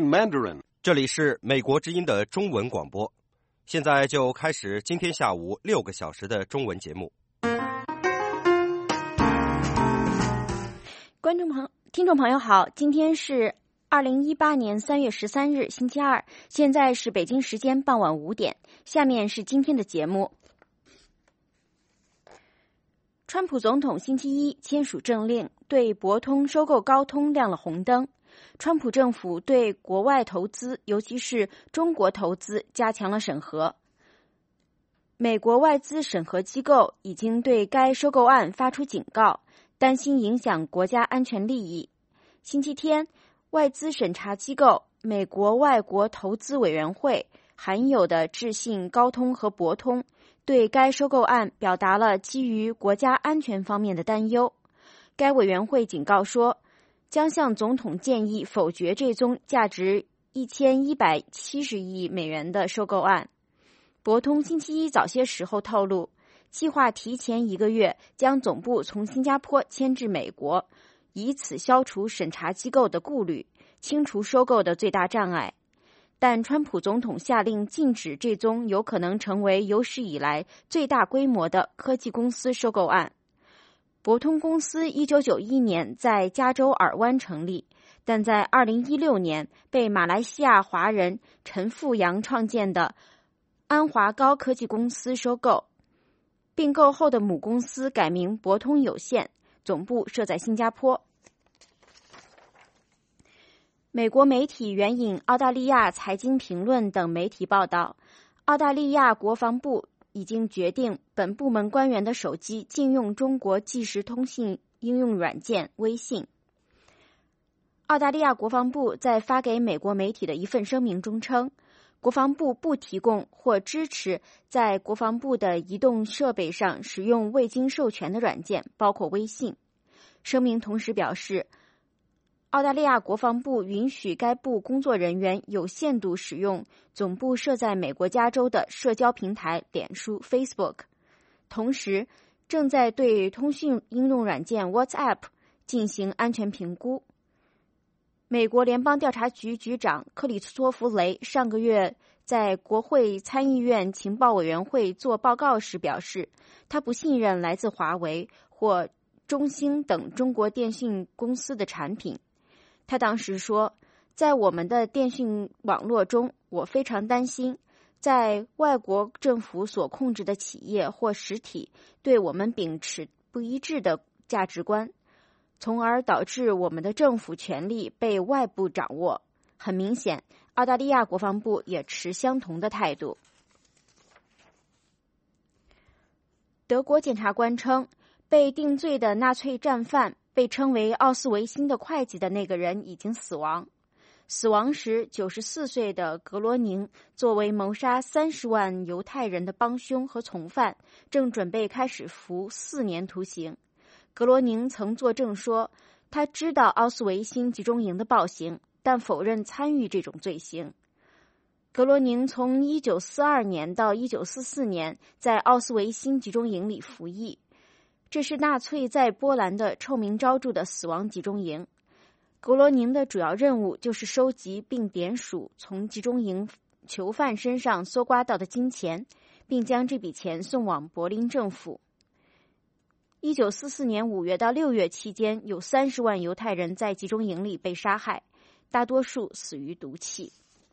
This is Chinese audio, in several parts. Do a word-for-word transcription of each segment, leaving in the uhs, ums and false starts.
Mandarin. 这里是美国之音的中文广播，现在就开始今天下午六个小时的中文节目。 观众朋听众朋友好，今天是二零一八年三月十三日星期二，现在是北京时间傍晚五点，下面是今天的节目。川普总统星期一签署政令，对博通收购高通亮了红灯。川普政府对国外投资，尤其是中国投资，加强了审核。美国外资审核机构已经对该收购案发出警告，担心影响国家安全利益。星期天，外资审查机构美国外国投资委员会罕有地致信高通和博通，对该收购案表达了基于国家安全方面的担忧。该委员会警告说，将向总统建议否决这宗价值一千一百七十亿美元的收购案。博通星期一早些时候透露，计划提前一个月将总部从新加坡迁至美国，以此消除审查机构的顾虑，清除收购的最大障碍。但川普总统下令禁止这宗有可能成为有史以来最大规模的科技公司收购案。博通公司一九九一年在加州尔湾成立，但在二零一六年被马来西亚华人陈富阳创建的安华高科技公司收购。并购后的母公司改名博通有限，总部设在新加坡。美国媒体援引澳大利亚财经评论等媒体报道，澳大利亚国防部已经决定本部门官员的手机禁用中国即时通信应用软件微信。澳大利亚国防部在发给美国媒体的一份声明中称，国防部不提供或支持在国防部的移动设备上使用未经授权的软件，包括微信。声明同时表示，澳大利亚国防部允许该部工作人员有限度使用总部设在美国加州的社交平台脸书 Facebook， 同时正在对通讯应用软件 WhatsApp 进行安全评估。美国联邦调查局局长克里斯托弗雷上个月在国会参议院情报委员会做报告时表示，他不信任来自华为或中兴等中国电信公司的产品。他当时说，在我们的电信网络中，我非常担心在外国政府所控制的企业或实体对我们秉持不一致的价值观，从而导致我们的政府权力被外部掌握。很明显，澳大利亚国防部也持相同的态度。德国检察官称，被定罪的纳粹战犯被称为奥斯维辛的会计的那个人已经死亡。死亡时九十四岁的格罗宁作为谋杀三十万犹太人的帮凶和从犯，正准备开始服四年徒刑。格罗宁曾作证说，他知道奥斯维辛集中营的暴行，但否认参与这种罪行。格罗宁从一九四二年到一九四四年在奥斯维辛集中营里服役，这是纳粹在波兰的臭名昭著的死亡集中营。格罗宁的主要任务就是收集并点数从集中营囚犯身上搜刮到的金钱，并将这笔钱送往柏林政府。一九四四年五月到六月期间，有三十万犹太人在集中营里被杀害，大多数死于毒气。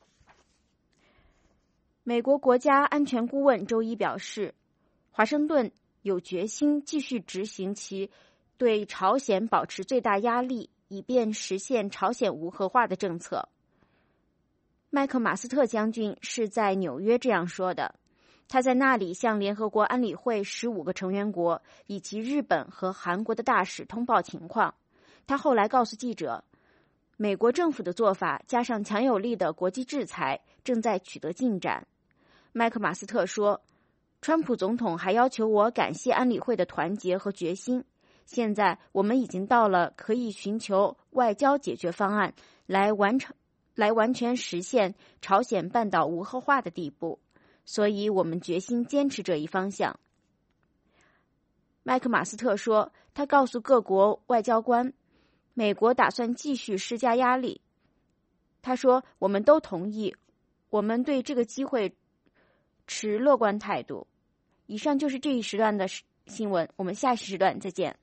美国国家安全顾问周一表示，华盛顿有决心继续执行其对朝鲜保持最大压力，以便实现朝鲜无核化的政策。麦克马斯特将军是在纽约这样说的，他在那里向联合国安理会十五个成员国以及日本和韩国的大使通报情况。他后来告诉记者，美国政府的做法加上强有力的国际制裁正在取得进展。麦克马斯特说，川普总统还要求我感谢安理会的团结和决心。现在我们已经到了可以寻求外交解决方案来完成、来完全实现朝鲜半岛无核化的地步，所以我们决心坚持这一方向。麦克马斯特说，他告诉各国外交官，美国打算继续施加压力， 他说我们都同意，我们对这个机会持乐观态度。以上就是这一时段的新闻，我们下时段再见。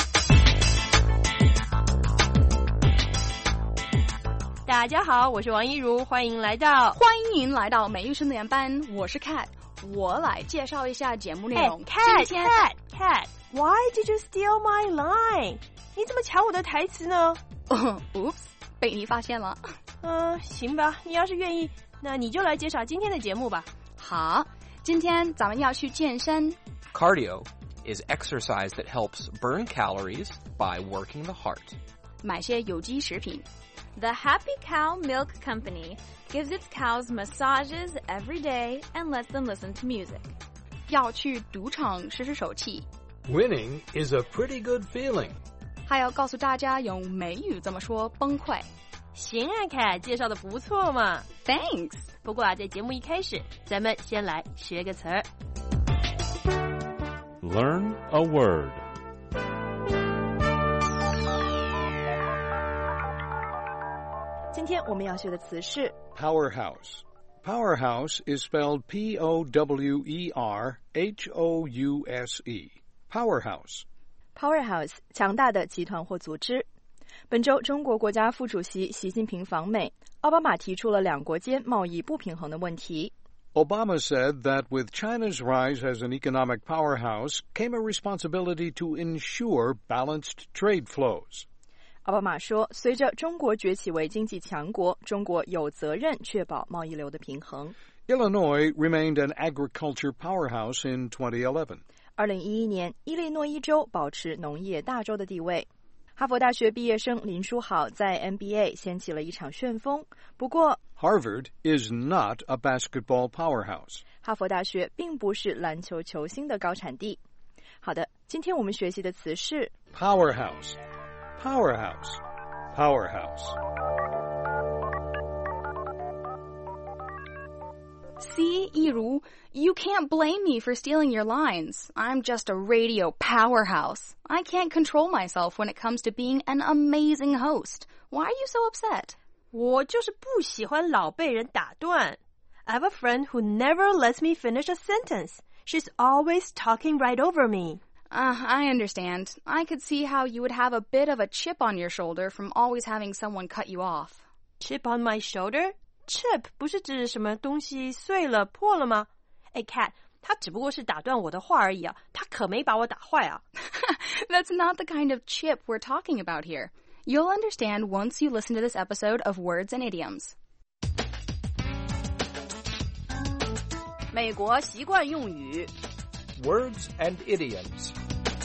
大家好，我是王一如，欢迎来到欢迎来到美语十点班，我是 Cat， 我来介绍一下节目内容。 Cat Cat Cat Why did you steal my line？ 你怎么抢我的台词呢？ Oops， 被你发现了。 嗯、呃，行吧，你要是愿意，那你就来介绍今天的节目吧。 好，今天咱们要去健身。 Cardio is exercise that helps burn calories by working the heart. 买些有机食品。 The Happy Cow Milk Company gives its cows massages every day and lets them listen to music. 要去赌场试试手气。 Winning is a pretty good feeling. 还要告诉大家用美语怎么说崩溃。 行啊 Cat， 介绍的不错嘛。 Thanks。 不过啊，在节目一开始，咱们先来学个词儿。 Learn a word. 今天我们要学的词是 Powerhouse. Powerhouse is spelled P O W E R H O U S E. Powerhouse. Powerhouse 强大的集团或组织。本周中国国家副主席习近平访美，奥巴马提出了两国间贸易不平衡的问题。 Obama said that with China's rise as an economic powerhouse came a responsibility to ensure balanced trade flows. 奥巴马说，随着中国崛起为经济强国，中国有责任确保贸易流的平衡。 Illinois remained an agriculture powerhouse in twenty eleven. 二零一一年，伊利诺伊州保持农业大州的地位。哈佛大学毕业生林书豪在 N B A 掀起了一场旋风。不过 Harvard is not a basketball powerhouse. 哈佛大学并不是篮球球星的高产地。好的，今天我们学习的词是 Powerhouse. Powerhouse. Powerhouse. See, Yiru, you can't blame me for stealing your lines. I'm just a radio powerhouse. I can't control myself when it comes to being an amazing host. Why are you so upset? 我就是不喜欢老被人打断。 I have a friend who never lets me finish a sentence. She's always talking right over me. Uh, I understand. I could see how you would have a bit of a chip on your shoulder from always having someone cut you off. Chip on my shoulder? Chip 不是指什么东西碎了破了吗？哎 Cat， 他只不过是打断我的话而已啊，他可没把我打坏啊。 That's not the kind of chip we're talking about here. You'll understand once you listen to this episode of Words and Idioms. 美国习惯用语 Words and idioms.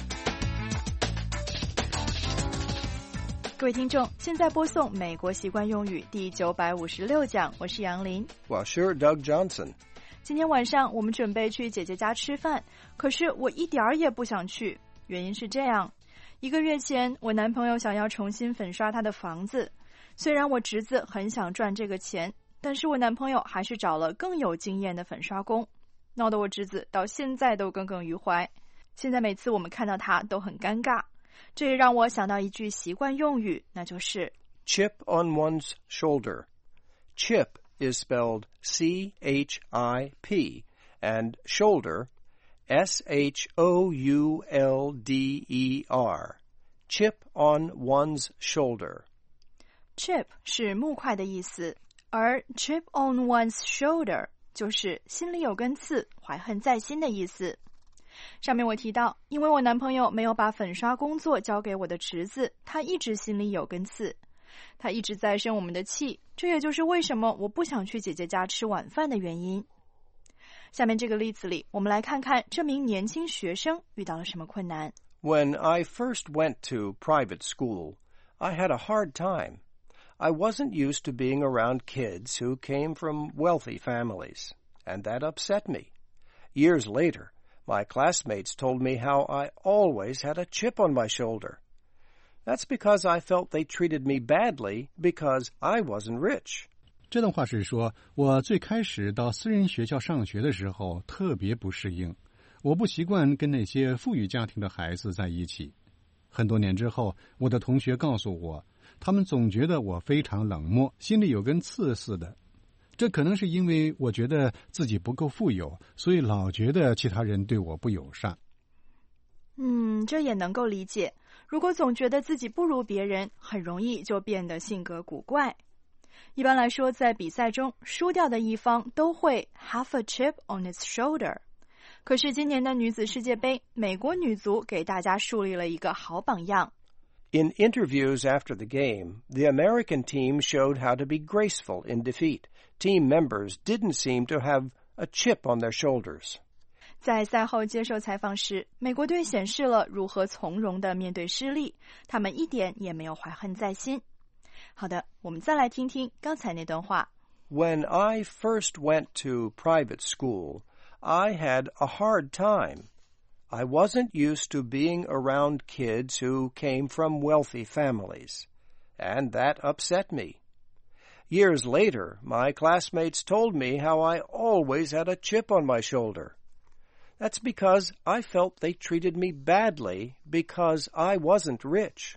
各位听众，现在播送美国习惯用语第九百五十六讲，我是杨林。 我是 Doug Johnson. 今天晚上我们准备去姐姐家吃饭，可是我一点儿也不想去。原因是这样，一个月前我男朋友想要重新粉刷他的房子，虽然我侄子很想赚这个钱，但是我男朋友还是找了更有经验的粉刷工，闹得我侄子到现在都耿耿于怀。现在每次我们看到他都很尴尬。这也让我想到一句习惯用语，那就是 Chip on one's shoulder. Chip is spelled C H I P and shoulder S H O U L D E R. Chip on one's shoulder. Chip 是木块的意思，而 chip on one's shoulder 就是心里有根刺，怀恨在心的意思。上面我提到，因为我男朋友没有把粉刷工作交给我的侄子，他一直心里有根刺，他一直在生我们的气，这也就是为什么我不想去姐姐家吃晚饭的原因。下面这个例子里，我们来看看这名年轻学生遇到了什么困难。 When I first went to private school, I had a hard time. I wasn't used to being around kids who came from wealthy families, and that upset me. Years later, my classmates told me how I always had a chip on my shoulder. That's because I felt they treated me badly because I wasn't rich. 这段话是说，我最开始到私人学校上学的时候特别不适应，我不习惯跟那些富裕家庭的孩子在一起。很多年之后，我的同学告诉我， 他们总觉得我非常冷漠，心里有根刺似的。这可能是因为我觉得自己不够富有，所以老觉得其他人对我不友善。 嗯，这也能够理解。如果总觉得自己不如别人，很容易就变得性格古怪。一般来说，在比赛中，输掉的一方都会 have a chip on its shoulder。可是今年的女子世界杯，美国女足给大家树立了一个好榜样。 In interviews after the game, the American team showed how to be graceful in defeat. Team members didn't seem to have a chip on their shoulders. 在赛后接受采访时，美国队显示了如何从容地面对失利，他们一点也没有怀恨在心。好的，我们再来听听刚才那段话。 When I first went to private school, I had a hard time. I wasn't used to being around kids who came from wealthy families, and that upset me. Years later, my classmates told me how I always had a chip on my shoulder. That's because I felt they treated me badly because I wasn't rich.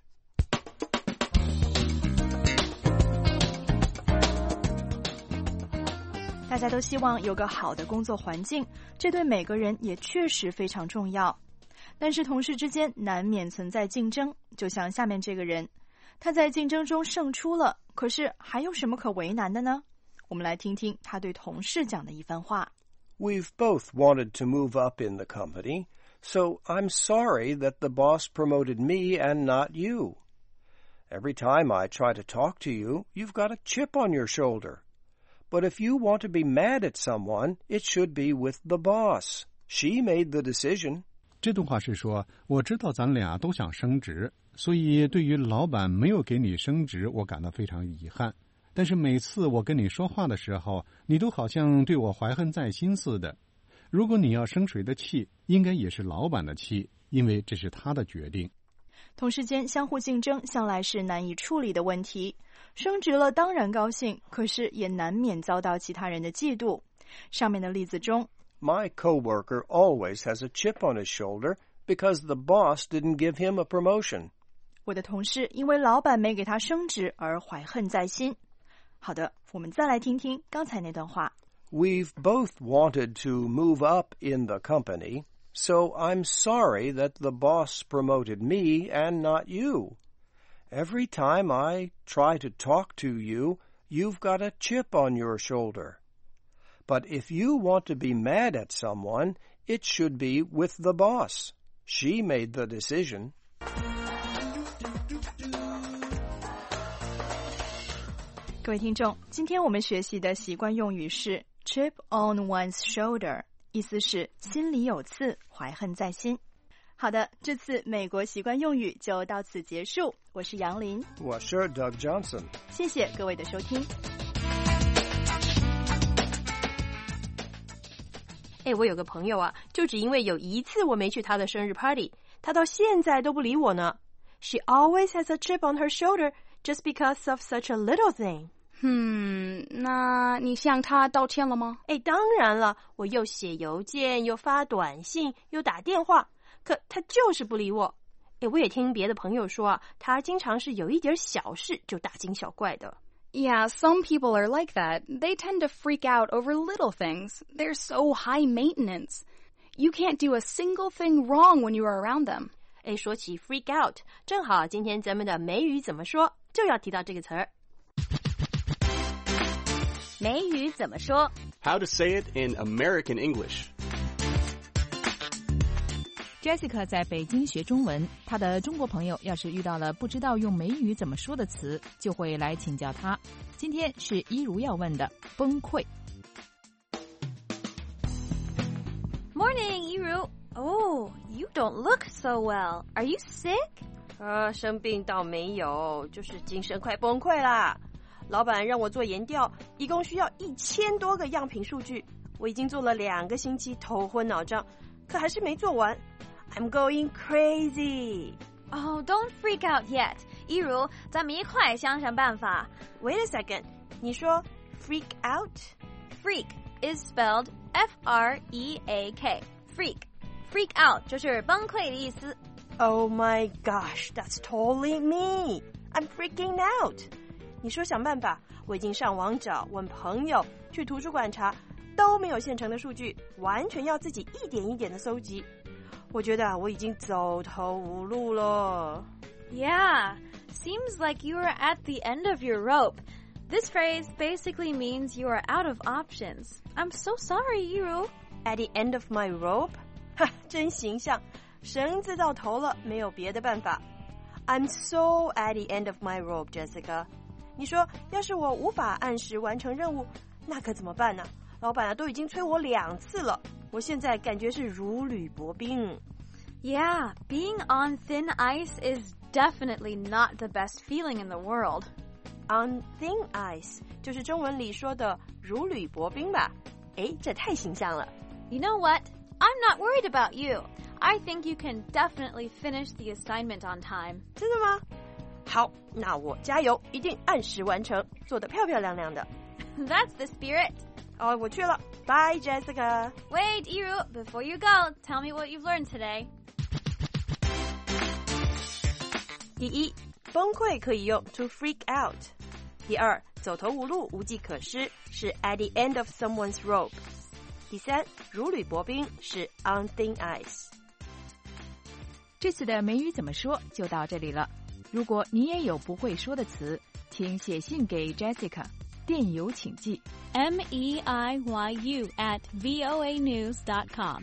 大家都希望有个好的工作环境，这对每个人也确实非常重要。但是同事之间难免存在竞争，就像下面这个人，他在竞争中胜出了，可是还有什么可为难的呢？我们来听听他对同事讲的一番话。 We've both wanted to move up in the company, so I'm sorry that the boss promoted me and not you. Every time I try to talk to you, you've got a chip on your shoulder.But if you want to be mad at someone, it should be with the boss. She made the decision. 这段话是说，我知道咱俩都想升职，所以对于老板没有给你升职，我感到非常遗憾。但是每次我跟你说话的时候，你都好像对我怀恨在心似的。如果你要生谁的气，应该也是老板的气，因为这是他的决定。 同事间相互竞争向来是难以处理的问题，升职了当然高兴，可是也难免遭到其他人的嫉妒。上面的例子中 My coworker always has a chip on his shoulder because the boss didn't give him a promotion. 我的同事因为老板没给他升职而怀恨在心。好的，我们再来听听刚才那段话。 We've both wanted to move up in the company.So I'm sorry that the boss promoted me and not you. Every time I try to talk to you, you've got a chip on your shoulder. But if you want to be mad at someone, it should be with the boss. She made the decision. 各位听众，今天我们学习的习惯用语是 chip on one's shoulder。意思是心里有刺，怀恨在心。好的，这次美国习惯用语就到此结束。我是杨林， 我是 Doug Johnson。 谢谢各位的收听。 哎，我有个朋友啊，就只因为有一次我没去他的生日 party， 他到现在都不理我呢。She always has a chip on her shoulder just because of such a little thing. 嗯，那你向他道歉了吗？ 哎，当然了，我又写邮件，又发短信，又打电话，可他就是不理我。哎，我也听别的朋友说啊，他经常是有一点小事就大惊小怪的。 Yeah, some people are like that. They tend to freak out over little things. They're so high maintenance. You can't do a single thing wrong when you are around them. 哎，说起 freak out， 正好今天咱们的美语怎么说就要提到这个词儿。 美语怎么说 How to say it in American English. Jessica 在北京学中文，她的中国朋友要是遇到了不知道用美语怎么说的词，就会来请教她。今天是一如要问的崩溃。 Morning, Yiru. Oh, you don't look so well. Are you sick? 呃，生病倒没有，就是精神快崩溃啦。老板让我做研调，一共需要一千多个样品数据，我已经做了两个星期，头昏脑胀，可还是没做完。I'm going crazy. Oh, don't freak out yet. 一如，咱们一块想想办法。 Wait a second. 你说 freak out? Freak is spelled F R E A K. Freak. Freak out 就是崩溃的意思。 Oh my gosh, that's totally me. I'm freaking out。你说想办法，我已经上网找，问朋友，去图书馆查，都没有现成的数据，完全要自己一点一点的搜集。我觉得我已经走投无路了。 Yeah, seems like you are at the end of your rope. This phrase basically means you are out of options. I'm so sorry, Yiru. At the end of my rope? 哈，真形象，绳子到头了，没有别的办法。I'm so at the end of my rope, Jessica. 你说，要是我无法按时完成任务，那可怎么办呢？老板啊，都已经催我两次了，我现在感觉是如履薄冰。 Yeah, being on thin ice is definitely not the best feeling in the world. On thin ice 就是中文里说的如履薄冰吧？诶，这太形象了。 You know what? I'm not worried about you. I think you can definitely finish the assignment on time. 真的吗？好，那我加油，一定按时完成，做得漂漂亮亮的。 That's the spirit. 哦，我去了。Bye, Jessica. Wait, Yiru, before you go, tell me what you've learned today. 第一，崩溃可以用 to freak out。第二，走投无路、无计可施是 at the end of someone's rope。第三，如履薄冰是 on thin ice。 这次的美语怎么说就到这里了。如果你也有不会说的词，请写信给 Jessica， 电邮请寄 M E I Y U at voa news dot com。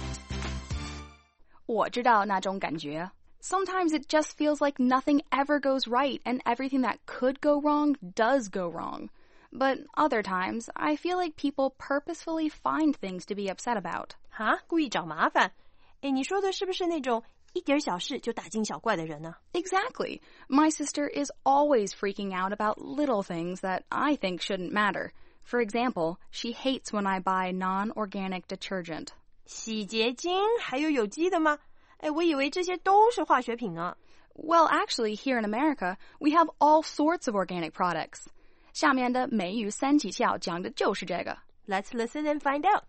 我知道那种感觉。Sometimes it just feels like nothing ever goes right and everything that could go wrong does go wrong. But other times, I feel like people purposefully find things to be upset about. 哈，故意找麻烦？诶，你说的是不是那种一点小事就大惊小怪的人呢？ Exactly. My sister is always freaking out about little things that I think shouldn't matter. For example, she hates when I buy non-organic detergent. 洗洁精还有有机的吗？哎，我以为这些都是化学品呢。 Well, actually, here in America, we have all sorts of organic products. 下面的美语三级跳讲的就是这个。 Let's listen and find out.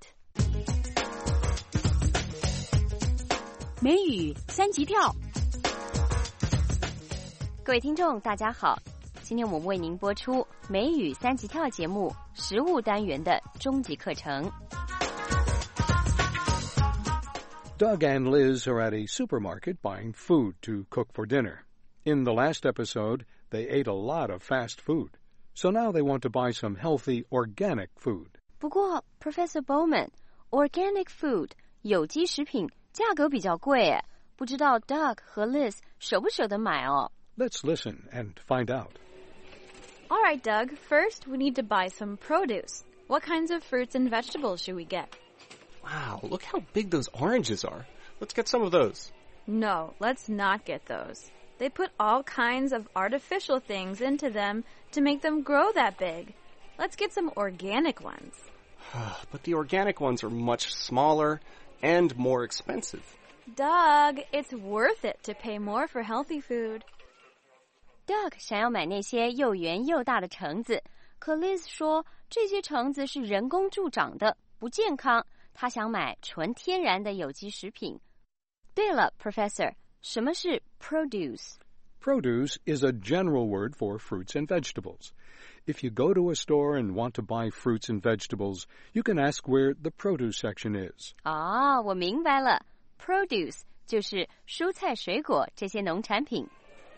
美语三级跳。 各位听众，大家好，今天我们为您播出美语三级跳节目食物单元的终极课程。 Doug and Liz are at a supermarket buying food to cook for dinner. In the last episode, they ate a lot of fast food. So now they want to buy some healthy, organic food. 不过 Professor Bowman, organic food 有机食品价格比较贵耶，不知道 Doug 和 Liz 舍不舍得买哦。 Let's listen and find out. All right, Doug. First, we need to buy some produce. What kinds of fruits and vegetables should we get? Wow, look how big those oranges are. Let's get some of those. No, let's not get those. They put all kinds of artificial things into them to make them grow that big. Let's get some organic ones. But the organic ones are much smaller and more expensive. Doug, it's worth it to pay more for healthy food. Doug 想要买那些又圆又大的橙子，可 Liz 说这些橙子是人工助长的，不健康。他想买纯天然的有机食品。对了 ，Professor， 什么是 produce? Produce is a general word for fruits and vegetables. If you go to a store and want to buy fruits and vegetables, you can ask where the produce section is. 哦，我明白了 ，produce 就是蔬菜水果这些农产品。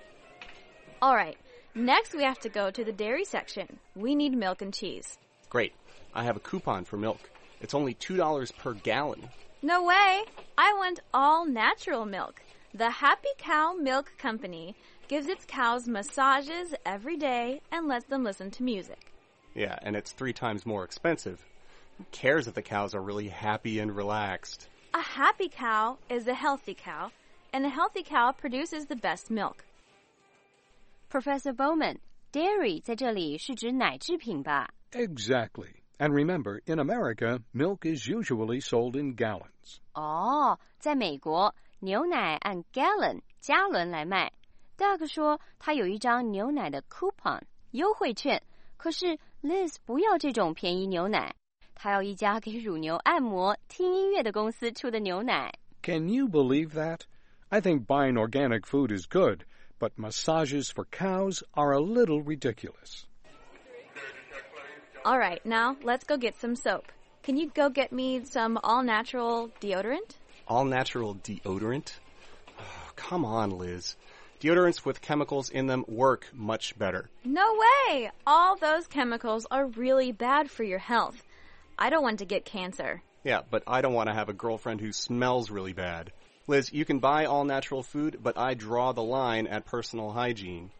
All right, next we have to go to the dairy section. We need milk and cheese. Great. I have a coupon for milk. It's only two dollars per gallon. No way. I want all natural milk. The Happy Cow Milk Company gives its cows massages every day and lets them listen to music. Yeah, and it's three times more expensive. Who cares if the cows are really happy and relaxed? A happy cow is a healthy cow, and a healthy cow produces the best milk. Professor Bowman, dairy 在这里是指奶制品吧？ Exactly. And remember, in America, milk is usually sold in gallons. 哦，在美国，牛奶按 gallon 加仑来卖。Doug 说他有一张牛奶的 coupon 优惠券，可是 Liz 不要这种便宜牛奶，他要一家给乳牛按摩、听音乐的公司出的牛奶。 Can you believe that? I think buying organic food is good, but massages for cows are a little ridiculous. All right, now let's go get some soap. Can you go get me some all-natural deodorant? All-natural deodorant? Oh, come on, Liz. Deodorants with chemicals in them work much better. No way! All those chemicals are really bad for your health. I don't want to get cancer. Yeah, but I don't want to have a girlfriend who smells really bad. Liz, you can buy all-natural food, but I draw the line at personal hygiene.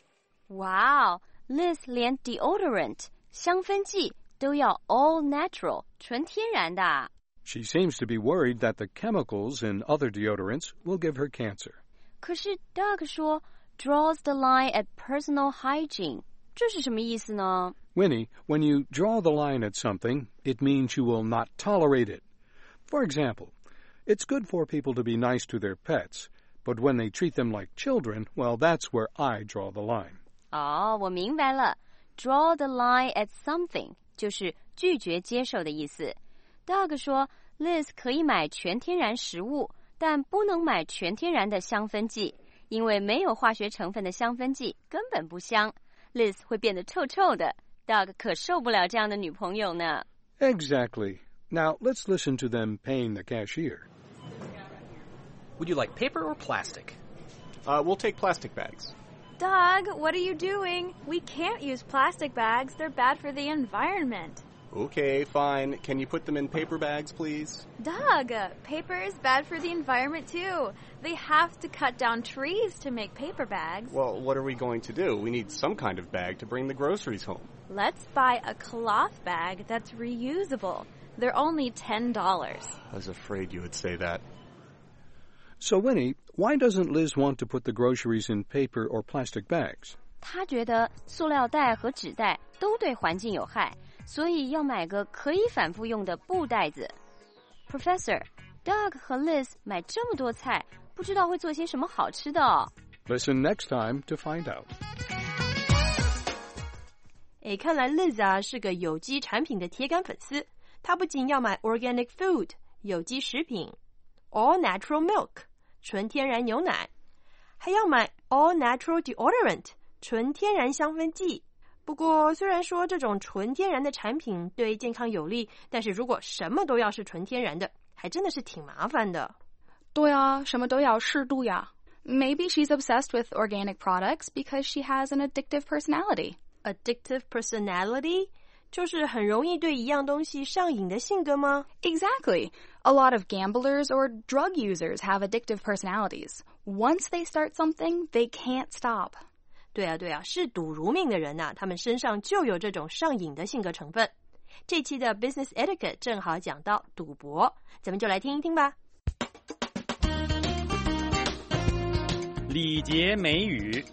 Wow, Liz 连 deodorant 香氛剂都要 all natural 纯天然的。 She seems to be worried that the chemicals in other deodorants will give her cancer. 可是 Doug 说 draws the line at personal hygiene 这是什么意思呢？ Winnie, when you draw the line at something, it means you will not tolerate it. For example, it's good for people to be nice to their pets, but when they treat them like children, well, that's where I draw the line. 哦，我明白了。Draw the line at something 就是拒绝接受的意思。Doug 说 Liz 可以买全天然食物，但不能买全天然的香氛剂，因为没有化学成分的香氛剂根本不香。Liz 会变得臭臭的。Doug 可受不了这样的女朋友呢。 Exactly. Now, let's listen to them paying the cashier. Would you like paper or plastic? Uh, we'll take plastic bags. Doug, what are you doing? We can't use plastic bags. They're bad for the environment. Okay, fine. Can you put them in paper bags, please? Doug, paper is bad for the environment, too. They have to cut down trees to make paper bags. Well, what are we going to do? We need some kind of bag to bring the groceries home. Let's buy a cloth bag that's reusable. They're only ten dollars. I was afraid you would say that. So, Winnie, why doesn't Liz want to put the groceries in paper or plastic bags? 她觉得塑料袋和纸袋都对环境有害，所以要买个可以反复用的布袋子。Professor, Doug 和 Liz 买这么多菜，不知道会做些什么好吃的哦。 Listen next time to find out. 诶，看来 Liz 啊是个有机产品的铁杆粉丝。她不仅要买 organic food 有机食品 all natural milk 纯天然牛奶，还要买 all natural deodorant 纯天然香氛剂。不过虽然说这种纯天然的产品对健康有利，但是如果什么都要是纯天然的，还真的是挺麻烦的。 对啊，什么都要适度呀。Maybe she's obsessed with organic products because she has an addictive personality. Addictive personality? 就是很容易对一样东西上瘾的性格吗？ Exactly. A lot of gamblers or drug users have addictive personalities. Once they start something, they can't stop. 对啊，对啊，视赌如命的人啊，他们身上就有这种上瘾的性格成分。这期的 Business Etiquette 正好讲到赌博，咱们就来听一听吧。 礼节美语。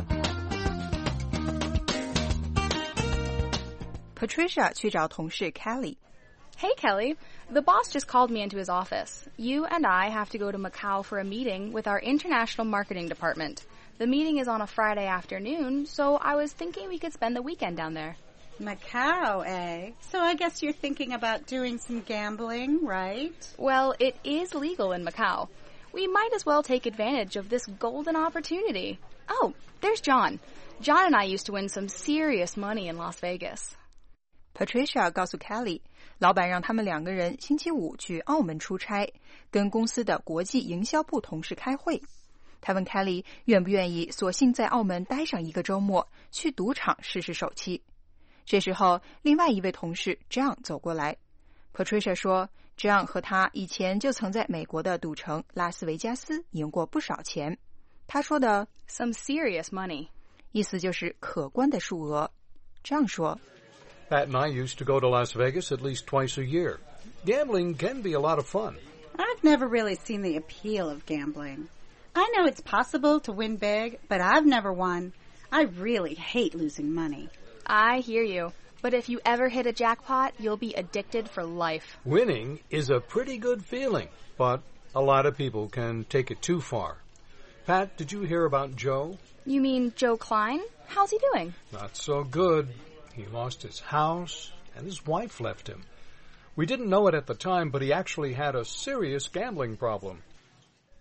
Patricia 去找同事 Kelly. Hey, Kelly. The boss just called me into his office. You and I have to go to Macau for a meeting with our international marketing department. The meeting is on a Friday afternoon, so I was thinking we could spend the weekend down there. Macau, eh? So I guess you're thinking about doing some gambling, right? Well, it is legal in Macau. We might as well take advantage of this golden opportunity. Oh, there's John. John and I used to win some serious money in Las Vegas. Patricia 告诉 Kelly, 老板让他们两个人星期五去澳门出差，跟公司的国际营销部同事开会。他问 Kelly 愿不愿意索性在澳门待上一个周末，去赌场试试手气。这时候，另外一位同事 John 走过来。Patricia 说 John 和他以前就曾在美国的赌城拉斯维加斯赢过不少钱。他说的 some serious money 意思就是可观的数额。John 说 Pat and I used to go to Las Vegas at least twice a year. Gambling can be a lot of fun. I've never really seen the appeal of gambling. I know it's possible to win big, but I've never won. I really hate losing money. I hear you. But if you ever hit a jackpot, you'll be addicted for life. Winning is a pretty good feeling, but a lot of people can take it too far. Pat, did you hear about Joe? You mean Joe Klein? How's he doing? Not so good. He lost his house, and his wife left him. We didn't know it at the time, but he actually had a serious gambling problem.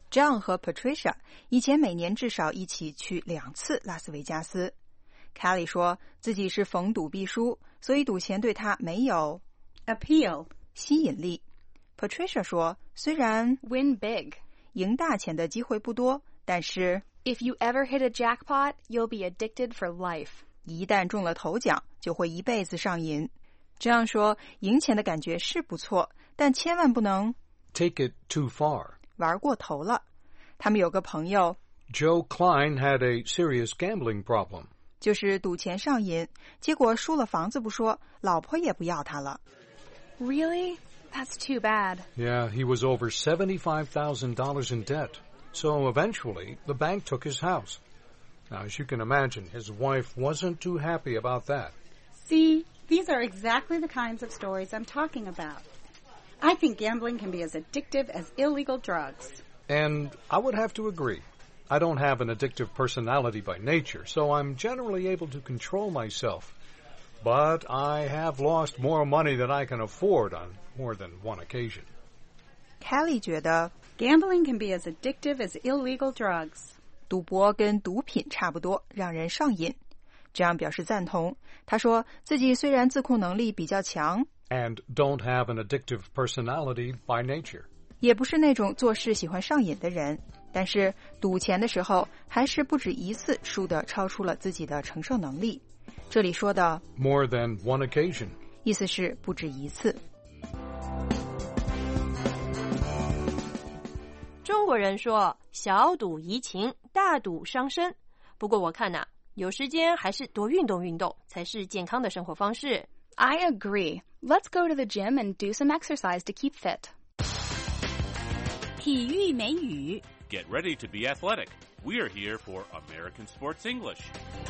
John 和 Patricia 以前每年至少一起去两次拉斯维加斯。Kelly 说自己是逢赌必输，所以赌钱对他没有 appeal 吸引力。Patricia 说虽然 win big 赢大钱的机会不多，但是 if you ever hit a jackpot, you'll be addicted for life. 一旦中了头奖，就会一辈子上瘾。这样说赢钱的感觉是不错，但千万不能 take it too far. 玩过头了。他们有个朋友 Joe Klein had a serious gambling problem. 就是赌钱上瘾，结果输了房子不说，老婆也不要他了。 Really? That's too bad. Yeah, he was over seventy-five thousand dollars in debt. So eventually, the bank took his house. Now, as you can imagine, his wife wasn't too happy about that. See, these are exactly the kinds of stories I'm talking about. I think gambling can be as addictive as illegal drugs. And I would have to agree. I don't have an addictive personality by nature, so I'm generally able to control myself. But I have lost more money than I can afford on more than one occasion. Kelly 觉得 Gambling can be as addictive as illegal drugs. 赌博跟毒品差不多，让人上瘾。这样表示赞同。他说自己虽然自控能力比较强 and don't have an addictive personality by nature. 也不是那种做事喜欢上瘾的人，但是赌钱的时候还是不止一次输得超出了自己的承受能力。这里说的 more than one occasion 意思是不止一次。 中国人说小赌怡情，大赌伤身。不过我看呐、啊，有时间还是多运动运动才是健康的生活方式。 I agree. Let's go to the gym and do some exercise to keep fit. 体育美语 Get ready to be athletic. We are here for American Sports English.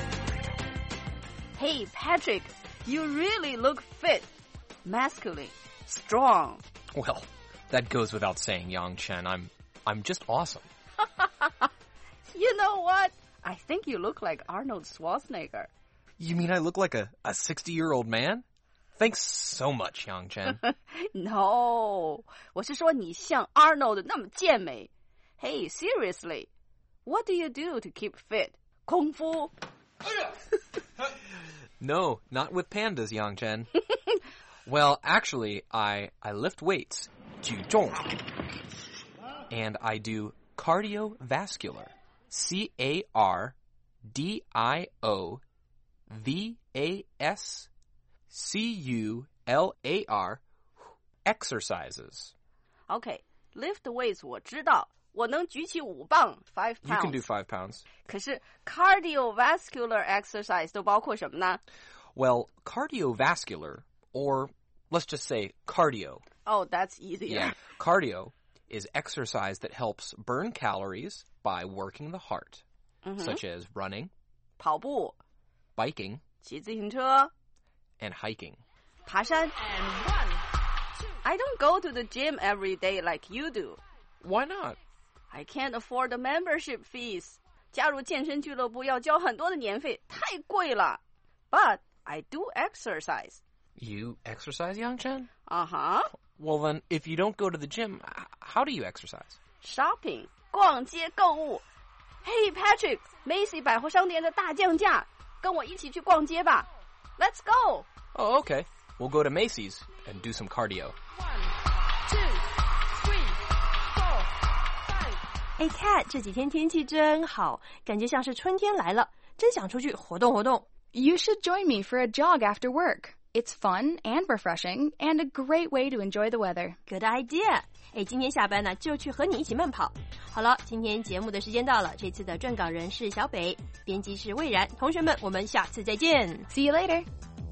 Hey, Patrick, you really look fit, masculine, strong. Well, that goes without saying, Yang Chen. I'm, I'm just awesome. You know what? I think you look like Arnold Schwarzenegger. You mean I look like a, a sixty-year-old man? Thanks so much, Yang Chen. No, 我是说你像 Arnold 那么健美。Hey, seriously, what do you do to keep fit? 功夫 No, not with pandas, Yang Chen. Well, actually, I, I lift weights, 举重, and I do cardiovascular, C A R D I O V A S C U L A R, exercises. Okay, lift weights 我知道，我能举起五磅 five pounds. You can do five pounds. 可是 cardiovascular exercise 都包括什么呢？ Well, cardiovascular, or let's just say cardio. Oh, that's easier. Yeah, cardio is exercise that helps burn calories by working the heart, mm-hmm. such as running, 跑步 biking, 骑自行车 and hiking. 爬山 and one, two. I don't go to the gym every day like you do. Why not? I can't afford the membership fees. 加入健身俱乐部要交很多的年费，太贵了。But I do exercise. You exercise, Yang Chen? Uh-huh. Well, then, if you don't go to the gym, how do you exercise? Shopping. 逛街购物。Hey, Patrick, Macy 百货商店的大降价，跟我一起去逛街吧。Let's go. Oh, okay. We'll go to Macy's and do some cardio. One, two, three, four, five. 哎 ，Cat， 这几天天气真好，感觉像是春天来了，真想出去活动活动。 You should join me for a jog after work. It's fun and refreshing and a great way to enjoy the weather. Good idea. 哎，今天下班呢就去和你一起慢跑。好了，今天节目的时间到了，这次的撰稿人是小北，编辑是魏然。同学们，我们下次再见。 See you later.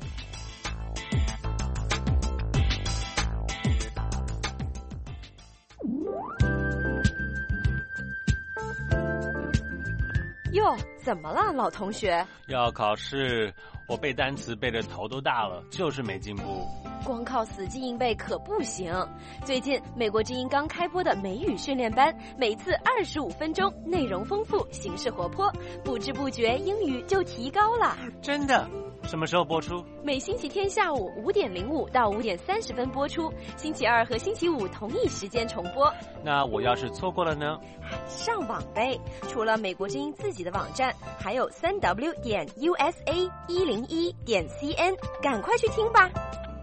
哟，怎么了，老同学？ 要考试，我背单词背得头都大了，就是没进步。 光靠死记硬背可不行。最近美国之音刚开播的美语训练班，每次二十五分钟，内容丰富，形式活泼，不知不觉英语就提高了。 真的？ 什么时候播出？ 每星期天下午五点零五到五点三十分播出，星期二和星期五同一时间重播。 那我要是错过了呢？ 上网呗！除了美国之音自己的网站，还有三 w 点 u s a 一零一点 c n， 赶快去听吧。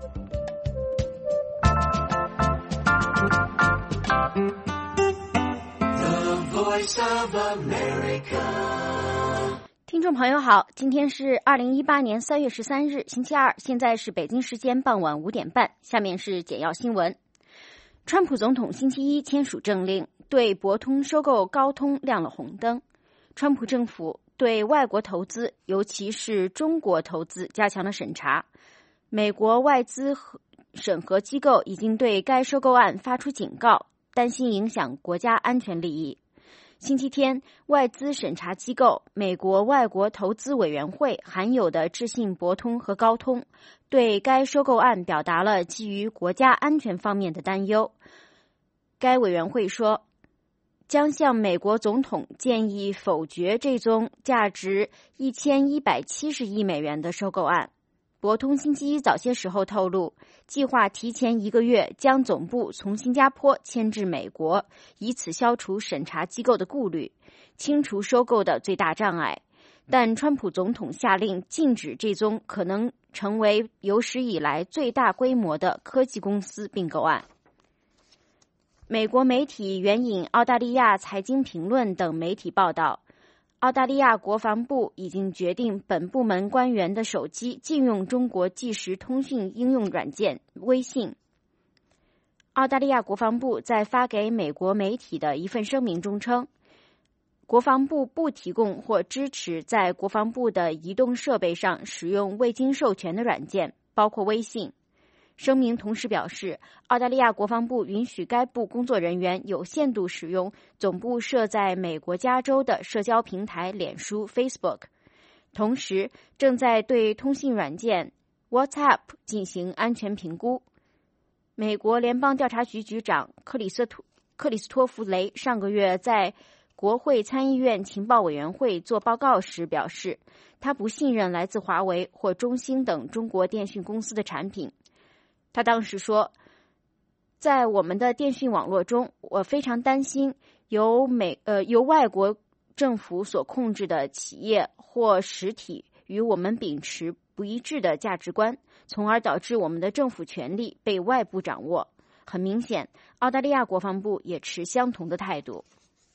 The Voice of America。 听众朋友好，今天是二零一八年三月十三日，星期二，现在是北京时间傍晚五点半。下面是简要新闻。川普总统星期一签署政令，对博通收购高通亮了红灯。川普政府对外国投资，尤其是中国投资加强了审查。美国外资审核机构已经对该收购案发出警告，担心影响国家安全利益。星期天，外资审查机构美国外国投资委员会含有的致信博通和高通，对该收购案表达了基于国家安全方面的担忧。该委员会说，将向美国总统建议否决这宗价值一千一百七十亿美元的收购案。博通星期一早些时候透露，计划提前一个月将总部从新加坡迁至美国，以此消除审查机构的顾虑，清除收购的最大障碍。但川普总统下令禁止这宗可能成为有史以来最大规模的科技公司并购案。美国媒体援引澳大利亚财经评论等媒体报道，澳大利亚国防部已经决定本部门官员的手机禁用中国即时通讯应用软件微信。澳大利亚国防部在发给美国媒体的一份声明中称，国防部不提供或支持在国防部的移动设备上使用未经授权的软件，包括微信。声明同时表示，澳大利亚国防部允许该部工作人员有限度使用总部设在美国加州的社交平台脸书 Facebook， 同时正在对通信软件 WhatsApp 进行安全评估。美国联邦调查局局长克里斯托克里斯托弗雷上个月在国会参议院情报委员会做报告时表示，他不信任来自华为或中兴等中国电讯公司的产品。他当时说，在我们的电讯网络中，我非常担心由美呃由外国政府所控制的企业或实体与我们秉持不一致的价值观，从而导致我们的政府权力被外部掌握。很明显，澳大利亚国防部也持相同的态度。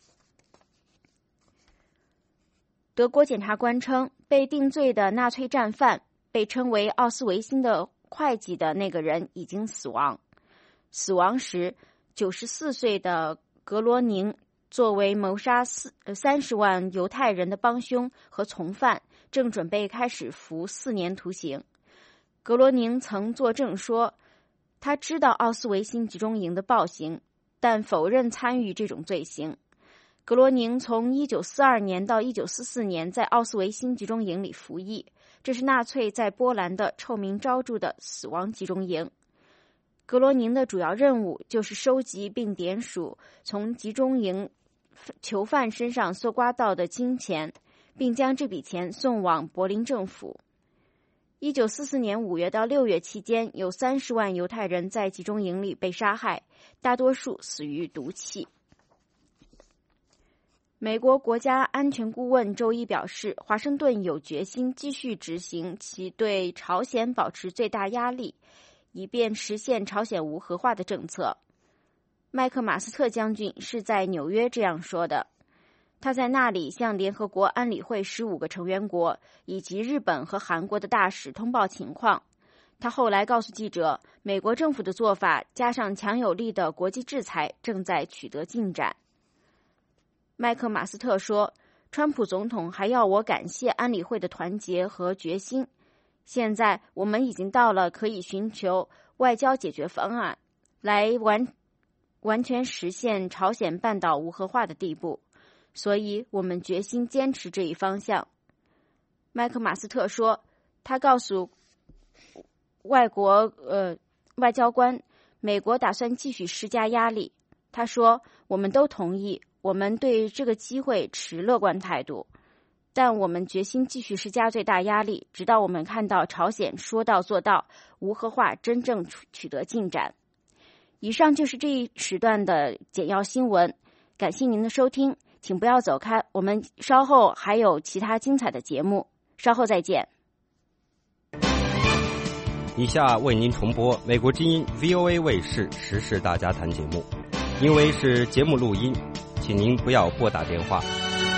德国检察官称，被定罪的纳粹战犯，被称为奥斯维辛的会计的那个人已经死亡。死亡时，九十四岁的格罗宁作为谋杀三十万犹太人的帮凶和从犯，正准备开始服四年徒刑。格罗宁曾作证说，他知道奥斯维辛集中营的暴行，但否认参与这种罪行。格罗宁从一九四二年到一九四四年在奥斯维辛集中营里服役，这是纳粹在波兰的臭名昭著的死亡集中营。格罗宁的主要任务就是收集并点数从集中营囚犯身上搜刮到的金钱，并将这笔钱送往柏林政府。一九四四年五月到六月期间，有三十万犹太人在集中营里被杀害，大多数死于毒气。美国国家安全顾问周一表示，华盛顿有决心继续执行其对朝鲜保持最大压力，以便实现朝鲜无核化的政策。麦克马斯特将军是在纽约这样说的，他在那里向联合国安理会十五个成员国以及日本和韩国的大使通报情况。他后来告诉记者，美国政府的做法加上强有力的国际制裁正在取得进展。麦克马斯特说，川普总统还要我感谢安理会的团结和决心。现在我们已经到了可以寻求外交解决方案来完完全实现朝鲜半岛无核化的地步，所以我们决心坚持这一方向。麦克马斯特说，他告诉外国呃外交官，美国打算继续施加压力。他说，我们都同意，我们对这个机会持乐观态度， 但我们决心继续施加最大压力，直到我们看到朝鲜说到做到，无核化真正取得进展。以上就是这一时段的简要新闻，感谢您的收听，请不要走开，我们稍后还有其他精彩的节目，稍后再见。 以下为您重播美国之音 V O A 卫视时事大家谈节目，因为是节目录音，请您不要拨打电话。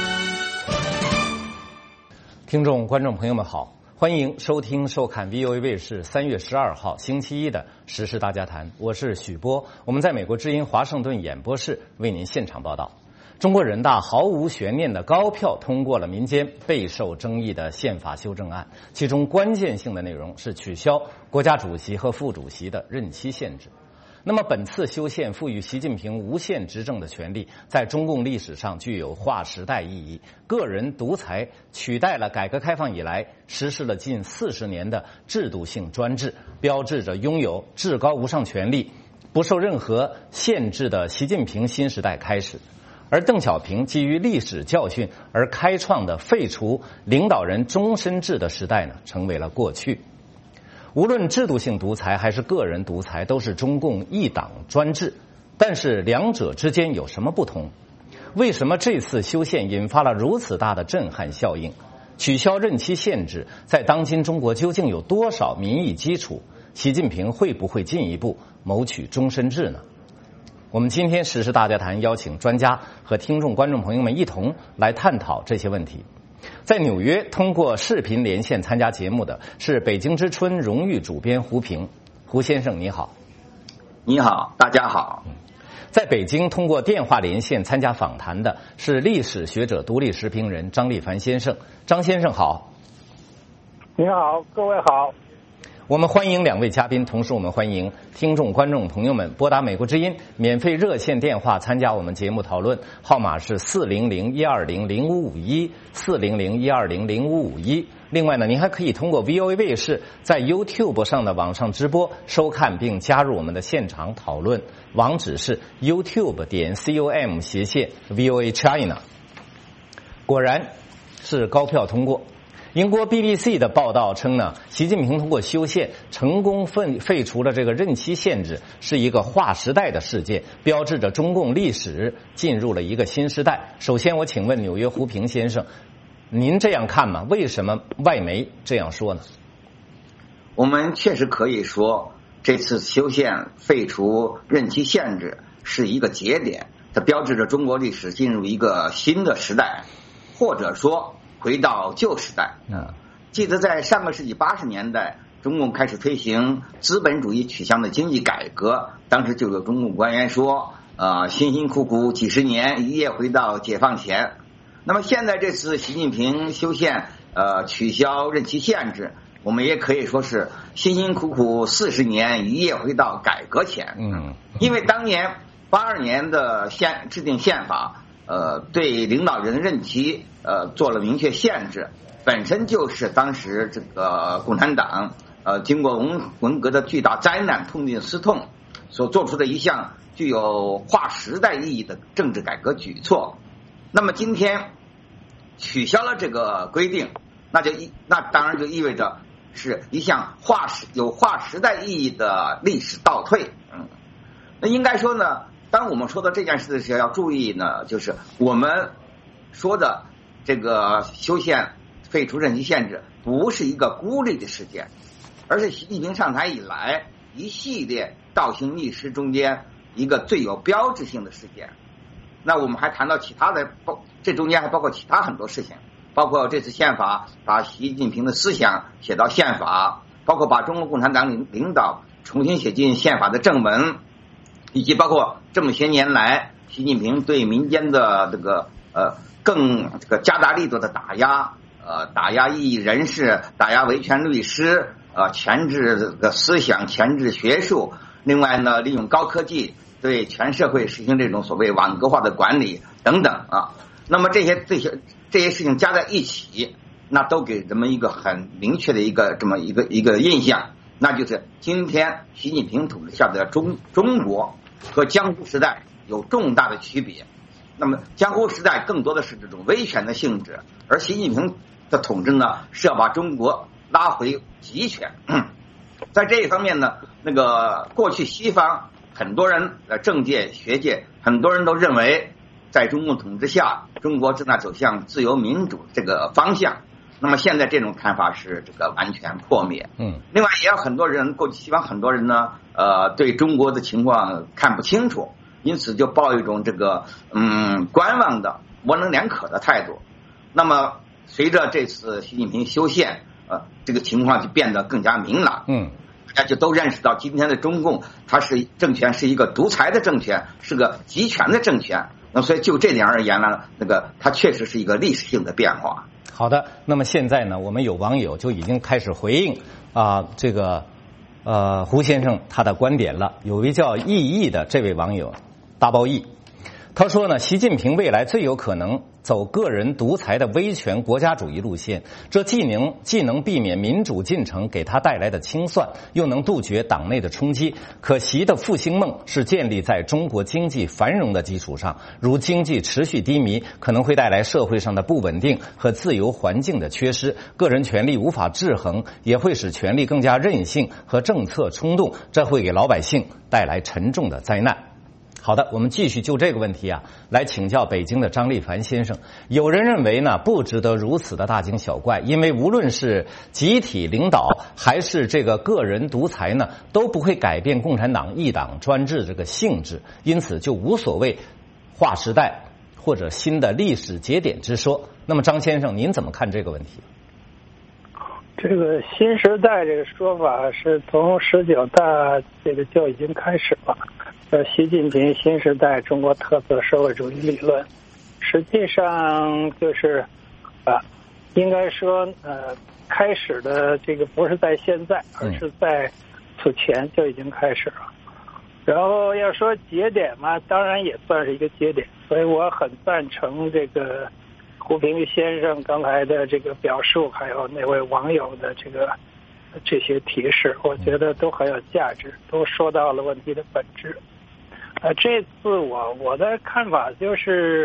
听众观众朋友们好，欢迎收听收看 V O A 卫视三月十二号星期一的时事大家谈，我是许波，我们在美国之音华盛顿演播室为您现场报道。中国人大毫无悬念的高票通过了民间备受争议的宪法修正案，其中关键性的内容是取消国家主席和副主席的任期限制。那么本次修宪赋予习近平无限执政的权利，在中共历史上具有划时代意义。个人独裁取代了改革开放以来实施了近四十年的制度性专制，标志着拥有至高无上权力、不受任何限制的习近平新时代开始。而邓小平基于历史教训而开创的废除领导人终身制的时代呢，成为了过去。无论制度性独裁还是个人独裁，都是中共一党专制，但是两者之间有什么不同？为什么这次修宪引发了如此大的震撼效应？取消任期限制在当今中国究竟有多少民意基础？习近平会不会进一步谋取终身制呢？我们今天时事大家谈邀请专家和听众观众朋友们一同来探讨这些问题。在纽约通过视频连线参加节目的是北京之春荣誉主编胡平。胡先生你好。 你好，大家好。 在北京通过电话连线参加访谈的是历史学者、独立时评人张立凡先生。张先生好。 你好，各位好。 我们欢迎两位嘉宾，同时我们欢迎听众观众朋友们拨打美国之音免费热线电话参加我们节目讨论，号码是四零零一二零零五五一 四零零一二零零五五一。另外呢，您还可以通过 V O A 卫视在 YouTube 上的网上直播收看并加入我们的现场讨论，网址是 YouTube 点 com 斜线 V O A China。 果然是高票通过。英国 B B C 的报道称呢，习近平通过修宪成功废废除了这个任期限制，是一个划时代的事件，标志着中共历史进入了一个新时代。首先我请问纽约胡平先生，您这样看吗？为什么外媒这样说呢？ 我们确实可以说，这次修宪废除任期限制是一个节点，它标志着中国历史进入一个新的时代，或者说回到旧时代。嗯，记得在上个世纪八十年代，中共开始推行资本主义取向的经济改革，当时就有中共官员说，呃，辛辛苦苦几十年，一夜回到解放前。那么现在这次习近平修宪，呃，取消任期限制，我们也可以说是辛辛苦苦四十年，一夜回到改革前。嗯，因为当年八二年的宪制定宪法，呃，对领导人的任期呃做了明确限制，本身就是当时这个共产党呃经过文文革的巨大灾难痛定思痛所做出的一项具有划时代意义的政治改革举措。那么今天取消了这个规定，那就一那当然就意味着是一项划时有划时代意义的历史倒退。嗯，那应该说呢，当我们说到这件事的时候，要注意呢，就是我们说的这个修宪废除任期限制不是一个孤立的事件，而是习近平上台以来一系列倒行逆施中间一个最有标志性的事件。那我们还谈到其他的，这中间还包括其他很多事情，包括这次宪法把习近平的思想写到宪法，包括把中国共产党领领导重新写进宪法的正文，以及包括这么些年来习近平对民间的这个呃更这个加大力度的打压，呃打压异议人士，打压维权律师，呃钳制这个思想，钳制学术。另外呢，利用高科技对全社会实行这种所谓网格化的管理等等啊。那么这些这些这些事情加在一起，那都给人们一个很明确的一个这么一个一个印象，那就是今天习近平统治下的中中国和江苏时代有重大的区别。 那么江湖时代更多的是这种威权的性质，而习近平的统治呢是要把中国拉回集权。在这一方面呢，那个过去西方很多人的政界学界很多人都认为，在中共统治下，中国正在走向自由民主这个方向。那么现在这种看法是这个完全破灭。 嗯， 另外也有很多人，过去西方很多人呢，呃，对中国的情况看不清楚，因此就抱一种这个嗯观望的模棱两可的态度。那么随着这次习近平修宪，呃，这个情况就变得更加明朗。 嗯， 大家就都认识到，今天的中共它是政权，是一个独裁的政权，是个集权的政权。那所以就这点而言呢，那个它确实是一个历史性的变化。 好的，那么现在呢，我们有网友就已经开始回应啊、呃，这个呃胡先生他的观点了。有位叫易易的这位网友，大包易，他说呢，习近平未来最有可能走个人独裁的威权国家主义路线，这既能既能避免民主进程给他带来的清算，又能杜绝党内的冲击。可习的复兴梦是建立在中国经济繁荣的基础上，如经济持续低迷，可能会带来社会上的不稳定和自由环境的缺失，个人权利无法制衡，也会使权力更加任性和政策冲动，这会给老百姓带来沉重的灾难。好的，我们继续就这个问题啊，来请教北京的张立凡先生。有人认为呢，不值得如此的大惊小怪，因为无论是集体领导还是这个个人独裁呢，都不会改变共产党一党专制这个性质，因此就无所谓划时代或者新的历史节点之说。那么张先生，您怎么看这个问题？ 这个新时代这个说法是从十九大这个就已经开始了。呃，习近平新时代中国特色社会主义理论，实际上就是啊、呃，应该说呃，开始的这个不是在现在，而是在此前就已经开始了。然后要说节点嘛，当然也算是一个节点，所以我很赞成这个胡平先生刚才的这个表述，还有那位网友的这个这些提示，我觉得都很有价值，都说到了问题的本质。呃，这次我我的看法就是，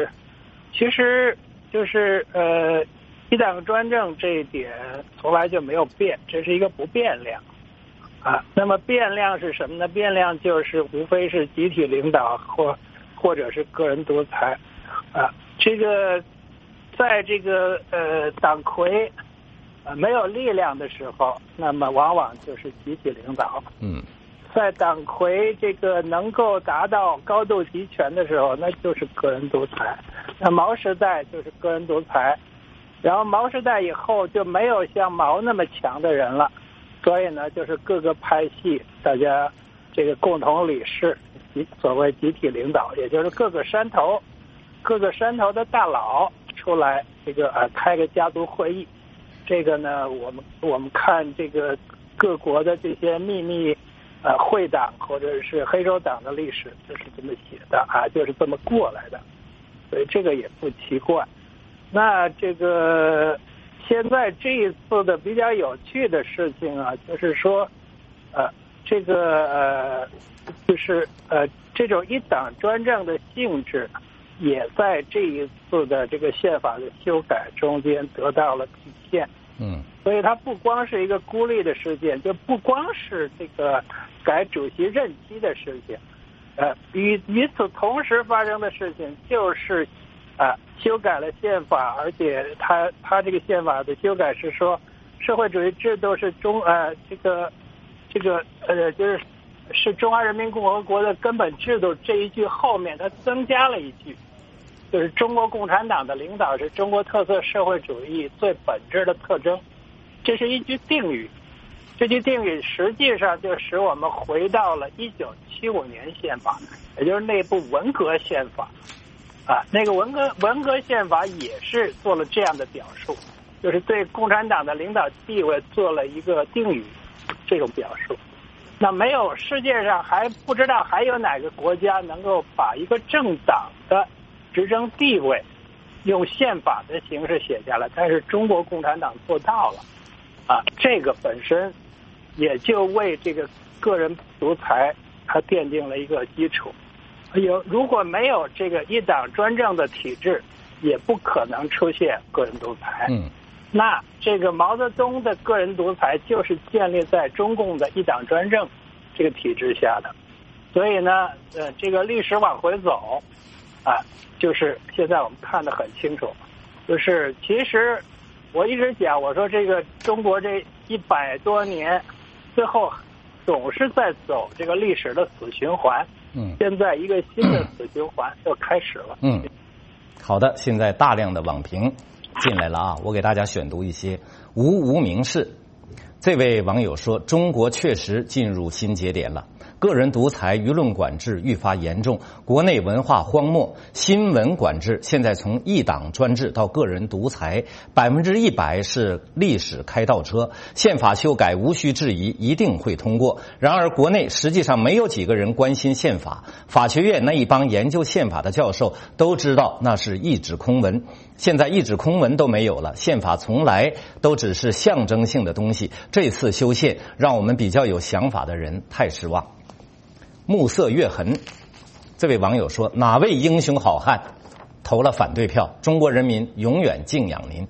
其实就是呃，一党专政这一点从来就没有变，这是一个不变量啊。那么变量是什么呢？变量就是无非是集体领导或或者是个人独裁啊。这个在这个呃党魁呃没有力量的时候，那么往往就是集体领导。 嗯。 在党魁这个能够达到高度集权的时候，那就是个人独裁。那毛时代就是个人独裁，然后毛时代以后就没有像毛那么强的人了，所以呢，就是各个派系大家这个共同理事，所谓集体领导，也就是各个山头、各个山头的大佬出来，这个呃开个家族会议。这个呢，我们我们看这个各国的这些秘密。呃，会党或者是黑手党的历史就是这么写的啊，就是这么过来的，所以这个也不奇怪。那这个现在这一次的比较有趣的事情啊，就是说，呃，这个呃，就是呃，这种一党专政的性质，也在这一次的这个宪法的修改中间得到了体现。 嗯， 所以它不光是一个孤立的事件，就不光是这个改主席任期的事情，呃，与与此同时发生的事情就是，啊、呃，修改了宪法，而且它它这个宪法的修改是说，社会主义制度是中呃这个这个呃就是是中华人民共和国的根本制度这一句后面，它增加了一句。就是中国共产党的领导是中国特色社会主义最本质的特征，这是一句定语。这句定语实际上就使我们回到了一九七五年宪法，也就是那部文革宪法啊，那个文革文革宪法也是做了这样的表述，就是对共产党的领导地位做了一个定语这种表述。那没有，世界上还不知道还有哪个国家能够把一个政党的执政地位用宪法的形式写下来，但是中国共产党做到了啊，这个本身也就为这个个人独裁它奠定了一个基础。 有如果没有这个一党专政的体制，也不可能出现个人独裁。 嗯， 那这个毛泽东的个人独裁就是建立在中共的一党专政这个体制下的。所以呢，呃，这个历史往回走，啊，就是现在我们看得很清楚，就是其实我一直讲，我说这个中国这一百多年，最后总是在走这个历史的死循环。 嗯， 现在一个新的死循环又开始了。 嗯，好的，现在大量的网评进来了啊，我给大家选读一些。无无名氏，这位网友说，中国确实进入新节点了。个人独裁、舆论管制愈发严重，国内文化荒漠，新闻管制现在从一党专制到个人独裁，百分之一百是历史开倒车。宪法修改无需质疑，一定会通过。然而，国内实际上没有几个人关心宪法，法学院那一帮研究宪法的教授都知道那是一纸空文。现在一纸空文都没有了，宪法从来都只是象征性的东西。这次修宪让我们比较有想法的人太失望。暮色月痕，这位网友说，哪位英雄好汉投了反对票？中国人民永远敬仰您。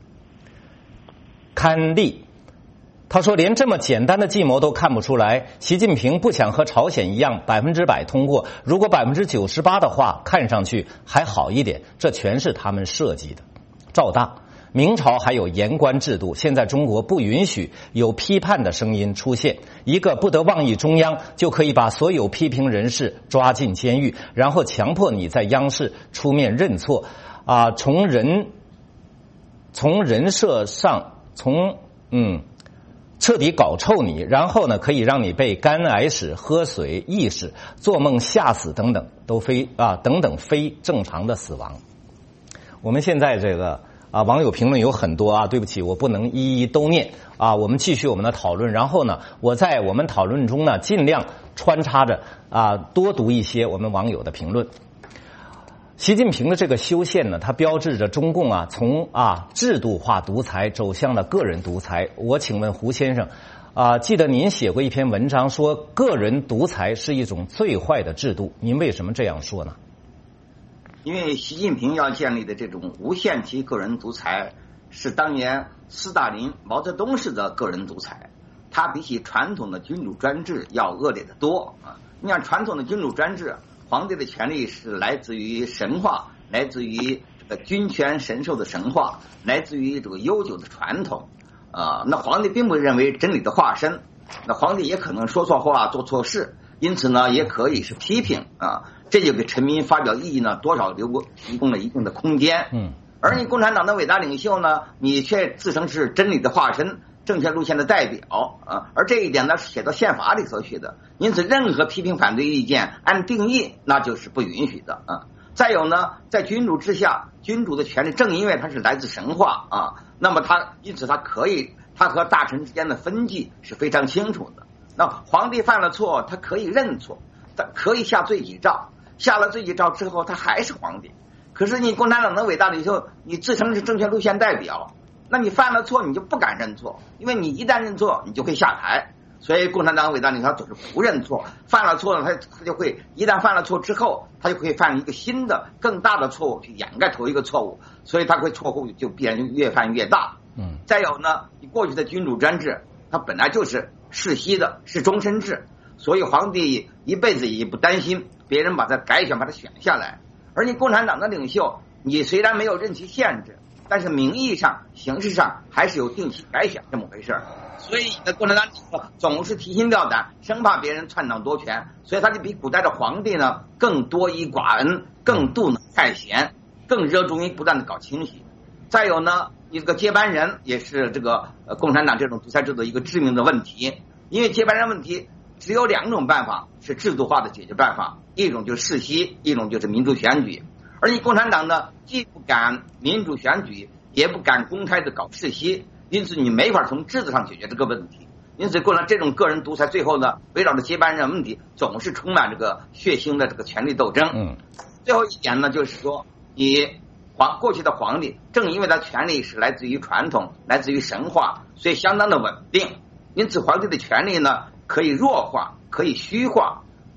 堪利，他说，连这么简单的计谋都看不出来，习近平不想和朝鲜一样百分之百通过，如果百分之九十八的话，看上去还好一点，这全是他们设计的。赵大，明朝还有言官制度，现在中国不允许有批判的声音出现，一个不得妄议中央就可以把所有批评人士抓进监狱，然后强迫你在央视出面认错，啊，从人从人设上从嗯彻底搞臭你，然后呢可以让你被肝癌死、喝水缢死、做梦吓死等等，都非啊等等非正常的死亡。我们现在这个。啊，网友评论有很多啊，对不起，我不能一一都念啊。我们继续我们的讨论，然后呢，我在我们讨论中呢，尽量穿插着啊，多读一些我们网友的评论。习近平的这个修宪呢，它标志着中共啊，从啊制度化独裁走向了个人独裁。我请问胡先生，啊，记得您写过一篇文章说，个人独裁是一种最坏的制度，您为什么这样说呢？ 因为习近平要建立的这种无限期个人独裁，是当年斯大林、毛泽东式的个人独裁，它比起传统的君主专制要恶劣得多啊！你看传统的君主专制，皇帝的权力是来自于神话，来自于这个君权神授的神话，来自于这个悠久的传统啊。那皇帝并不认为真理的化身，那皇帝也可能说错话、做错事，因此呢，也可以是批评啊。这就给臣民发表意义呢，多少留过提供了一定的空间。 嗯， 而你共产党的伟大领袖呢，你却自称是真理的化身，正确路线的代表啊。而这一点呢，是写到宪法里头去的。因此，任何批评反对意见按定义，那就是不允许的啊。再有呢，在君主之下，君主的权力正因为它是来自神话啊，那么他因此他可以，他和大臣之间的分际是非常清楚的。那皇帝犯了错，他可以认错，他可以下罪己诏。下了罪己诏之后，他还是皇帝。可是你共产党的伟大领袖，你自称是正确路线代表，那你犯了错，你就不敢认错，因为你一旦认错，你就会下台。所以共产党伟大领袖总是不认错，犯了错了，他他就会一旦犯了错之后，他就会犯一个新的更大的错误去掩盖头一个错误，所以他会错误就必然就越犯越大。 嗯， 再有呢，你过去的君主专制，它本来就是世袭的，是终身制。所以皇帝一辈子也不担心别人把他改选把他选下来，而你共产党的领袖，你虽然没有任期限制，但是名义上形式上还是有定期改选这么回事儿。所以呢，共产党总是提心吊胆，生怕别人篡党夺权，所以他就比古代的皇帝呢更多疑寡恩，更妒能太贤，更热衷于不断的搞清洗。再有呢，一个接班人也是这个呃共产党这种独裁制度一个致命的问题，因为接班人问题只有两种办法是制度化的解决办法，一种就是世袭，一种就是民主选举。而你共产党呢，既不敢民主选举，也不敢公开的搞世袭，因此你没法从制度上解决这个问题。因此，共产这种个人独裁，最后呢，围绕着接班人问题，总是充满这个血腥的这个权力斗争。 嗯， 最后一点呢，就是说，你皇过去的皇帝，正因为他权力是来自于传统，来自于神话，所以相当的稳定。因此，皇帝的权力呢，可以弱化，可以虚化。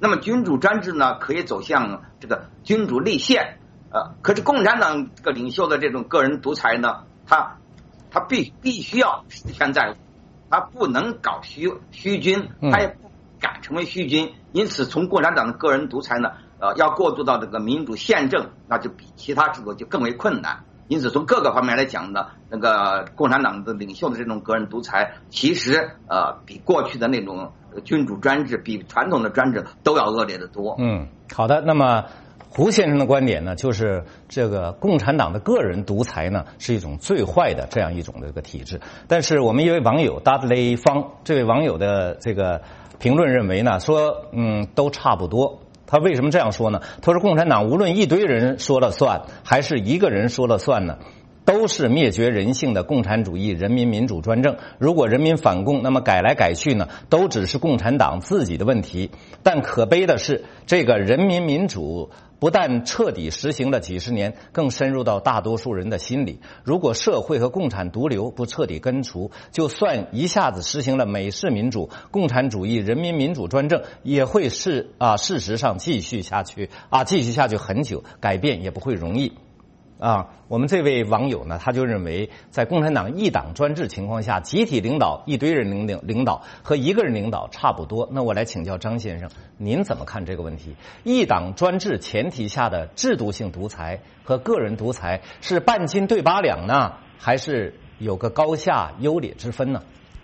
那么君主专制呢，可以走向这个君主立宪，呃，可是共产党这个领袖的这种个人独裁呢，他他必必须要实现在乎，他不能搞虚虚君，他也不敢成为虚君，因此从共产党的个人独裁呢，呃，要过渡到这个民主宪政，那就比其他制度就更为困难。因此，从各个方面来讲呢，那个共产党的领袖的这种个人独裁，其实呃比过去的那种君主专制，比传统的专制都要恶劣得多。 嗯，好的。那么胡先生的观点呢，就是这个共产党的个人独裁呢是一种最坏的这样一种的这个体制。但是我们一位网友 Dudley 方，这位网友的这个评论认为呢，说嗯都差不多。他为什么这样说呢？他说共产党无论一堆人说了算，还是一个人说了算呢，都是灭绝人性的共产主义人民民主专政。如果人民反共，那么改来改去呢，都只是共产党自己的问题。但可悲的是，这个人民民主不但彻底实行了几十年，更深入到大多数人的心里。如果社会和共产毒瘤不彻底根除，就算一下子实行了美式民主，共产主义人民民主专政也会是啊，事实上继续下去啊，继续下去很久，改变也不会容易。啊，我们这位网友呢，他就认为，在共产党一党专制情况下，集体领导、一堆人领领领导和一个人领导差不多。那我来请教张先生，您怎么看这个问题？一党专制前提下的制度性独裁和个人独裁是半斤对八两呢，还是有个高下优劣之分呢？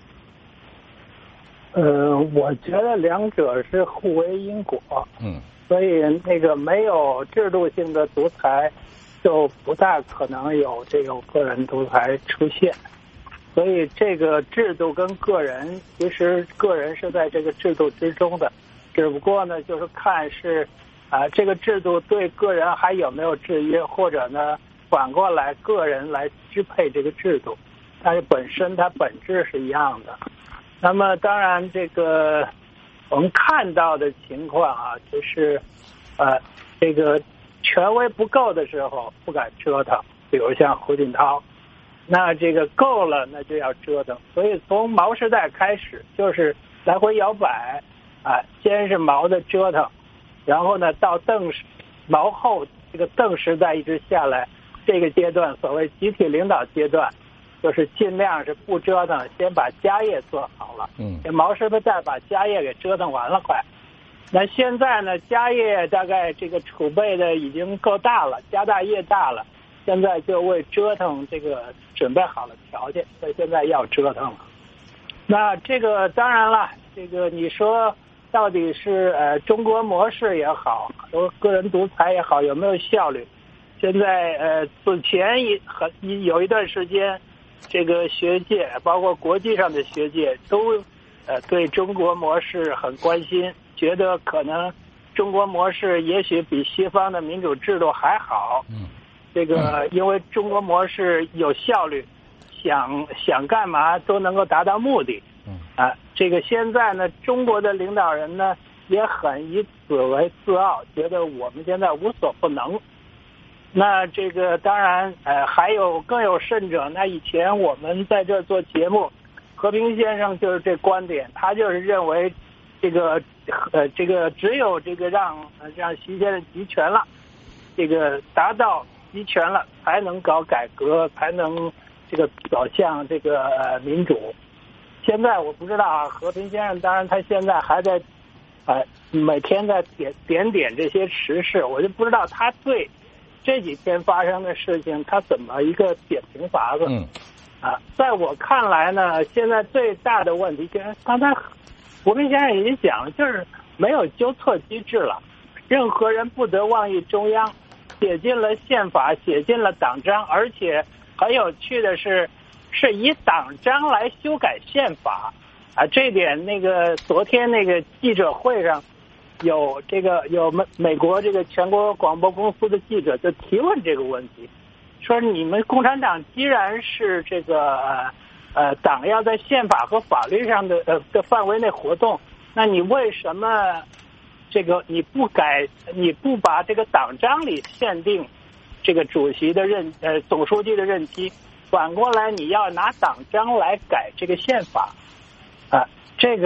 呃，我觉得两者是互为因果。 嗯， 所以那个没有制度性的独裁，就不大可能有这种个人独裁出现。所以这个制度跟个人，其实个人是在这个制度之中的，只不过呢，就是看是啊、呃，这个制度对个人还有没有制约，或者呢，反过来个人来支配这个制度，但是本身它本质是一样的。那么当然，这个我们看到的情况啊，就是呃，这个权威不够的时候不敢折腾，比如像胡锦涛，那这个够了，那就要折腾。所以从毛时代开始，就是来回摇摆啊，先是毛的折腾，然后呢到邓毛后这个邓时代一直下来，这个阶段所谓集体领导阶段，就是尽量是不折腾，先把家业做好了。 嗯， 这毛时代把家业给折腾完了，快。那现在呢，家业大概这个储备的已经够大了，家大业大了，现在就为折腾这个准备好了条件，所以现在要折腾了。那这个当然了，这个你说到底是呃中国模式也好，和个人独裁也好，有没有效率？现在呃此前一很有一段时间，这个学界包括国际上的学界都呃对中国模式很关心。觉得可能中国模式也许比西方的民主制度还好， 嗯， 这个因为中国模式有效率，想想干嘛都能够达到目的， 嗯啊，这个现在呢，中国的领导人呢也很以此为自傲，觉得我们现在无所不能。那这个当然，呃，还有更有甚者，那以前我们在这做节目，和平先生就是这观点，他就是认为。这个呃，这个只有这个让让习先生集权了，这个达到集权了，才能搞改革，才能这个走向这个、呃、民主。现在我不知道啊，和平先生当然他现在还在呃每天在点点点这些时事，我就不知道他对这几天发生的事情他怎么一个点评法子。 嗯啊，在我看来呢，现在最大的问题就是刚才。胡平先生已经讲了，就是没有纠错机制了，任何人不得妄议中央，写进了宪法，写进了党章，而且很有趣的是，是以党章来修改宪法啊，这点那个昨天那个记者会上，有这个有美美国这个全国广播公司的记者就提问这个问题，说你们共产党既然是这个。呃，党要在宪法和法律上的呃的范围内活动，那你为什么这个你不改，你不把这个党章里限定这个主席的任呃总书记的任期，反过来你要拿党章来改这个宪法啊？这个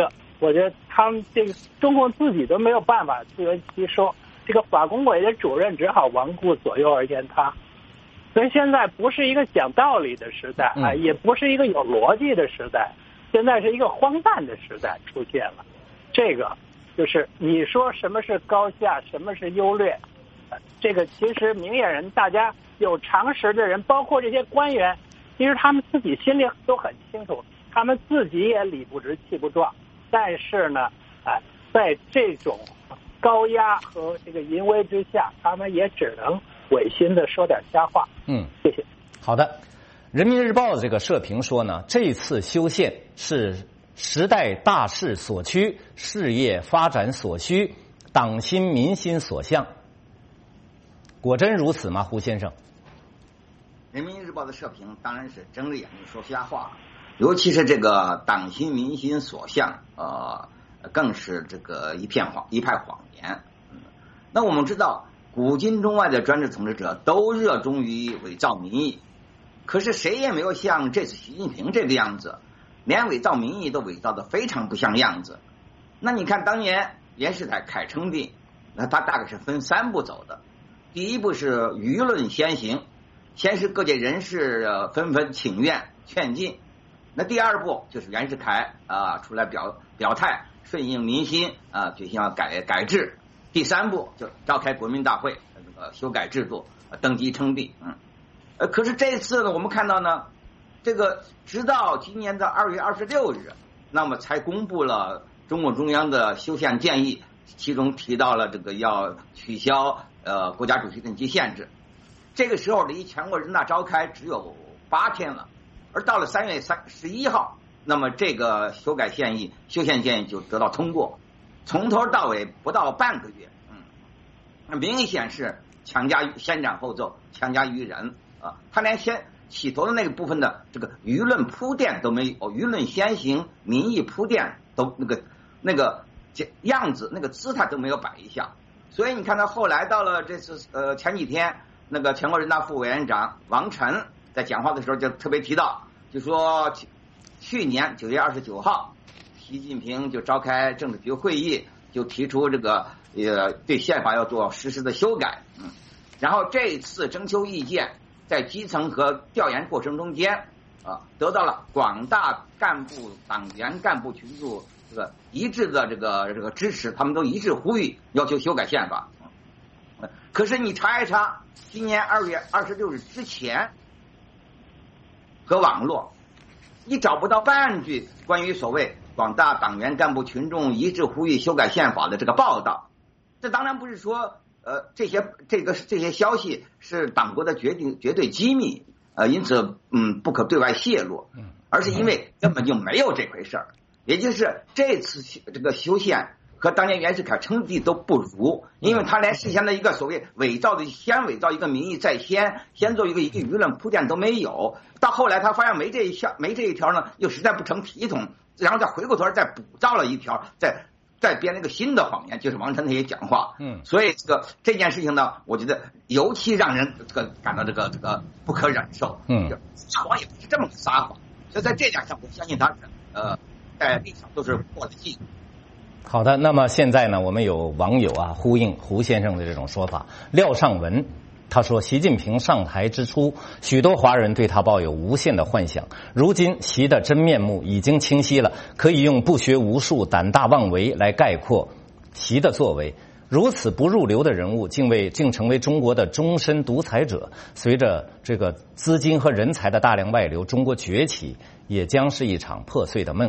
我觉得他们这个中共自己都没有办法自圆其说，这个法工委的主任只好顽固左右而言他。所以现在不是一个讲道理的时代啊，也不是一个有逻辑的时代，现在是一个荒诞的时代出现了。这个就是你说什么是高下，什么是优劣，这个其实明眼人，大家有常识的人，包括这些官员，其实他们自己心里都很清楚，他们自己也理不直气不壮。但是呢，啊，在这种高压和这个淫威之下，他们也只能违心的说点瞎话。 嗯， 谢谢。 好的，《人民日报》这个社评说呢，这次修宪是时代大势所趋，事业发展所需，党心民心所向。果真如此吗，胡先生？《 人民日报》的社评当然是睁着眼睛说瞎话，尤其是这个党心民心所向，呃，更是这个一片谎一派谎言。嗯，那我们知道，古今中外的专制统治者都热衷于伪造民意，可是谁也没有像这次习近平这个样子，连伪造民意都伪造得非常不像样子。那你看当年袁世凯凯称帝，那他大概是分三步走的。第一步是舆论先行，先是各界人士纷纷请愿劝进。那第二步就是袁世凯啊出来表表态，顺应民心啊，决心要改改制。第三步就召开国民大会，这个修改制度，登基称帝。嗯，呃，可是这次呢，我们看到呢，这个直到今年的二月二十六日，那么才公布了中共中央的修宪建议，其中提到了这个要取消呃国家主席任期限制。这个时候离全国人大召开只有八天了，而到了三月三十一号，那么这个修改宪议、修宪建议就得到通过。从头到尾不到半个月，嗯，明显是强加先斩后奏，强加于人啊！他连先起头的那个部分的这个舆论铺垫都没有，舆论先行，民意铺垫都那个那个样子、那个姿态都没有摆一下。所以你看到后来到了这次呃前几天，那个全国人大副委员长王晨在讲话的时候就特别提到，就说去年九月二十九号。习近平就召开政治局会议，就提出这个呃对宪法要做实施的修改，嗯，然后这次征求意见在基层和调研过程中间啊，得到了广大干部、党员、干部群众这个一致的这个这个支持，他们都一致呼吁要求修改宪法。嗯，可是你查一查，今年二月二十六日之前和网络，你找不到半句关于所谓广大党员干部群众一致呼吁修改宪法的这个报道。这当然不是说呃这些这个这些消息是党国的决定绝对机密，呃因此嗯不可对外泄露，而是因为根本就没有这回事儿。也就是这次这个修宪和当年袁世凯称帝都不如，因为他连事先的一个所谓伪造的先伪造一个民意在先，先做一个一个舆论铺垫都没有。到后来他发现没这一条没这一条呢，又实在不成体统。然后再回过头再补造了一条，再再编了一个新的谎言，就是王晨那些讲话。嗯，所以这个这件事情呢，我觉得尤其让人这个感到这个这个不可忍受。嗯，撒谎也不是这么撒谎，所以在这点上，我相信他是呃在立场都是过了界。 好的，那么现在呢，我们有网友啊呼应胡先生的这种说法，廖尚文。他说，习近平上台之初，许多华人对他抱有无限的幻想。如今，习的真面目已经清晰了，可以用不学无术、胆大妄为来概括习的作为。如此不入流的人物，竟为竟成为中国的终身独裁者。随着这个资金和人才的大量外流，中国崛起也将是一场破碎的梦。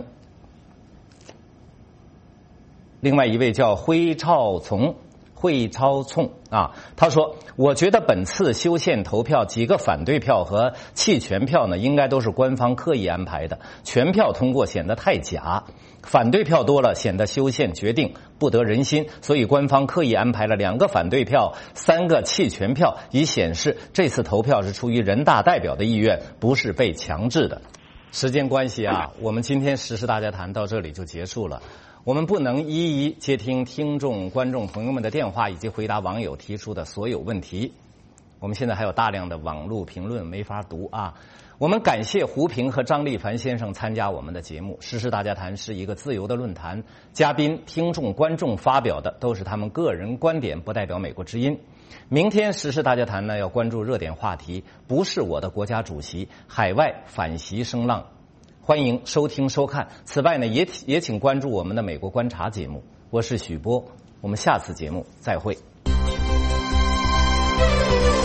另外一位叫辉超从。会超冲啊，他说：“我觉得本次修宪投票几个反对票和弃权票呢，应该都是官方刻意安排的。全票通过显得太假，反对票多了显得修宪决定不得人心，所以官方刻意安排了两个反对票、三个弃权票，以显示这次投票是出于人大代表的意愿，不是被强制的。”时间关系啊，我们今天时事大家谈到这里就结束了。我们不能一一接听听众、观众朋友们的电话，以及回答网友提出的所有问题。我们现在还有大量的网络评论没法读啊。 我们感谢胡平和张立凡先生参加我们的节目。时事大家谈是一个自由的论坛，嘉宾、听众、观众发表的都是他们个人观点，不代表美国之音。明天时事大家谈呢，要关注热点话题，不是我的国家主席，海外反袭声浪。欢迎收听收看。此外呢，也也请关注我们的美国观察节目。我是许波，我们下次节目再会。